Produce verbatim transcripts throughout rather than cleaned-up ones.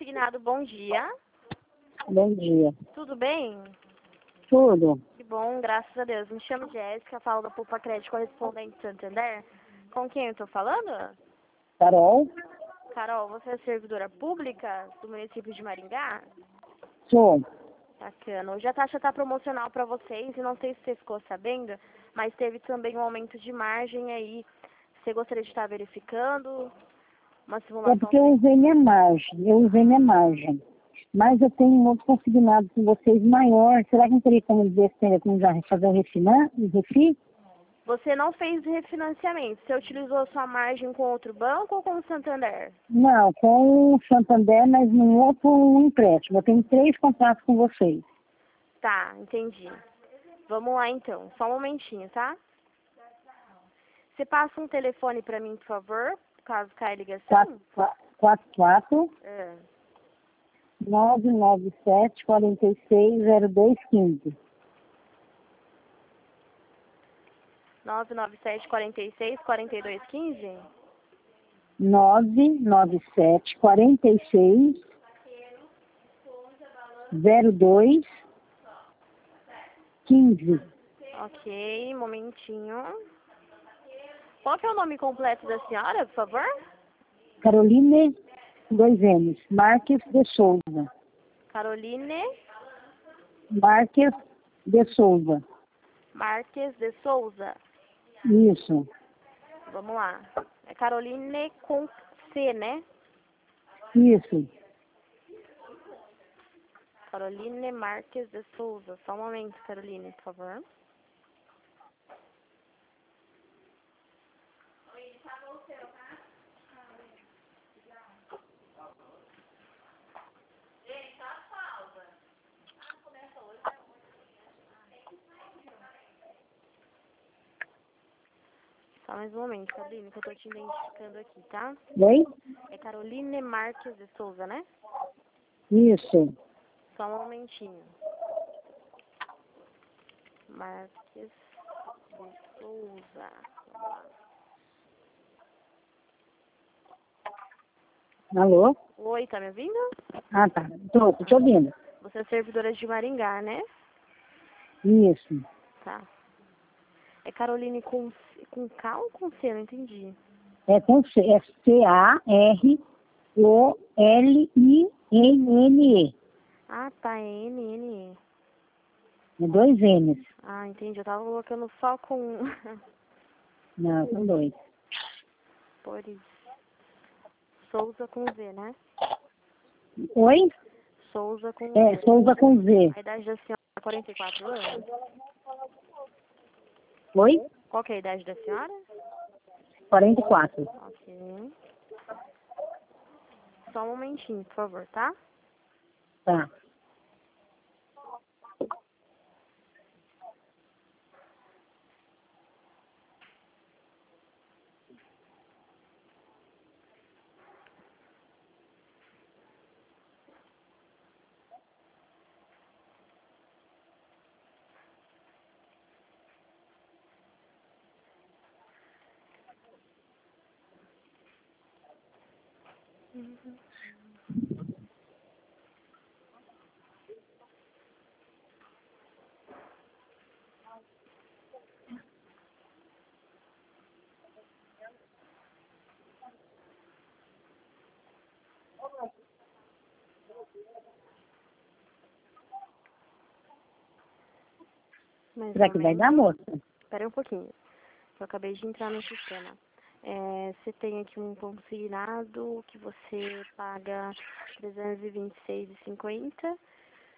consignado, bom dia. Bom dia. Tudo bem? Tudo. Que bom, graças a Deus. Me chamo Jéssica, falo da Poupa Crédito Correspondente Santander. Com quem eu estou falando? Carol? Carol, você é servidora pública do município de Maringá? Sou. Bacana. Hoje a taxa está promocional para vocês e não sei se você ficou sabendo, mas teve também um aumento de margem aí. Você gostaria de estar verificando uma É simulação? porque eu usei minha margem. Eu usei minha margem. Mas eu tenho um outro consignado com vocês maior. Será que não teria como ver se teria como já fazer o refinar, o refi? Você não fez refinanciamento. Você utilizou sua margem com outro banco ou com o Santander? Não, com o Santander, mas num outro empréstimo. Eu tenho três contratos com vocês. Tá, entendi. Vamos lá então. Só um momentinho, tá? Você passa um telefone para mim, por favor, caso caia a ligação? quatro quatro É. nove nove sete quatro seis zero dois um cinco. nove nove sete, quatro seis, quatro dois um cinco? nove nove sete quatro seis zero dois um cinco. Ok, momentinho. Qual que é o nome completo da senhora, por favor? Caroline, dois N's, Marques de Souza. Caroline Marques de Souza. Marques de Souza. Isso, Vamos lá. É Caroline com C, né? isso. Caroline Marques de Souza. Só um momento, Caroline, por favor. Só mais um momento, Caroline, que eu tô te identificando aqui, tá? Oi? É Caroline Marques de Souza, né? Isso. Só um momentinho. Marques de Souza. Vamos lá. Alô? Oi, tá me ouvindo? Ah, tá. Tô, tô te ouvindo. Você é servidora de Maringá, né? Isso. Tá. É Caroline com, com K ou com C? Não entendi. É com C, é C A R O L I N E. Ah, tá. É N N E. É dois N's. Ah, entendi. Eu tava colocando só com... Não, são dois. Por isso. Souza com Z, né? Oi? Souza com É, Z. Souza com Z. A idade da senhora é quarenta e quatro anos? Oi? Qual que é a idade da senhora? quarenta e quatro. Ok. Só um momentinho, por favor, tá? Tá. Mais Será um que vai momento. dar, moça? Espera aí um pouquinho. Eu acabei de entrar no sistema. É, você tem aqui um consignado que você paga trezentos e vinte e seis reais e cinquenta centavos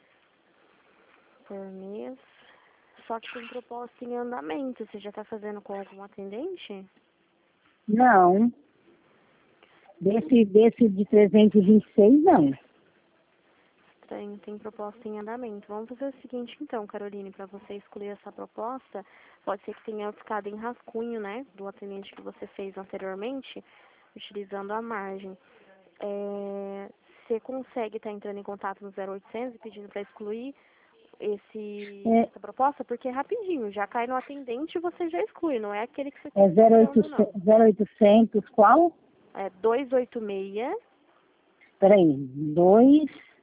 por mês. Só que tem proposta em andamento. Você já está fazendo com algum atendente? Não. Desse, desse de trezentos e vinte e seis, não. Tem, tem proposta em andamento. Vamos fazer o seguinte então, Caroline, para você escolher essa proposta, pode ser que tenha ficado em rascunho, né, do atendente que você fez anteriormente, utilizando a margem. É, você consegue estar entrando em contato no zero oitocentos e pedindo para excluir esse, É, essa proposta? Porque é rapidinho, já cai no atendente e você já exclui, não é aquele que você está é esperando, não. zero oitocentos, qual? É dois oito seis, Peraí, dois,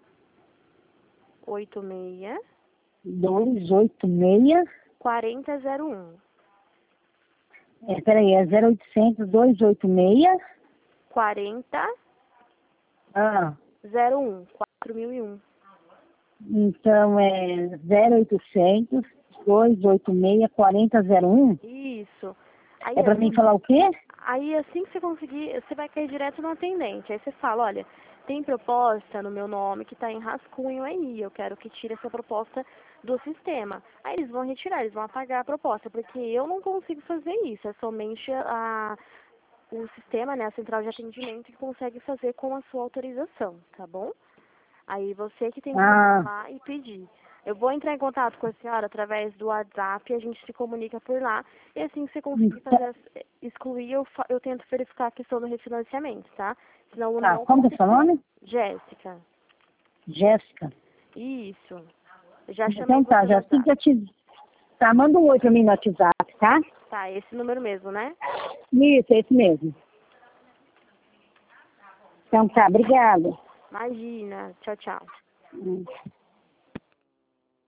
oito seis, dois, oito, seis, quarenta zero um. é, peraí, é zero oitocentos, dois oito seis, quarenta ah, zero um. quatro mil e um. então é zero oitocentos, dois oito seis, quarenta zero um. Isso. Aí, É pra mim falar o quê? aí assim que você conseguir, você vai cair direto no atendente. Aí você fala, olha, tem proposta no meu nome que está em rascunho aí, eu quero que tire essa proposta do sistema. Aí eles vão retirar, eles vão apagar a proposta, porque eu não consigo fazer isso, é somente a, o sistema, né, a central de atendimento que consegue fazer com a sua autorização, tá bom? Aí você que tem que Ah, ir lá e pedir. Eu vou entrar em contato com a senhora através do WhatsApp, a gente se comunica por lá. E assim que você conseguir então, fazer, as- excluir, eu, fa- eu tento verificar a questão do refinanciamento, tá? Senão eu tá, não como que é seu nome? Jéssica. Jéssica. Isso. Eu já chamei Então tá, você no já assim que WhatsApp. eu te... Tá, manda um oi pra mim no WhatsApp, tá? Tá, esse número mesmo, né? Isso, é esse mesmo. Então tá, obrigada. Imagina. Tchau, tchau. Hum.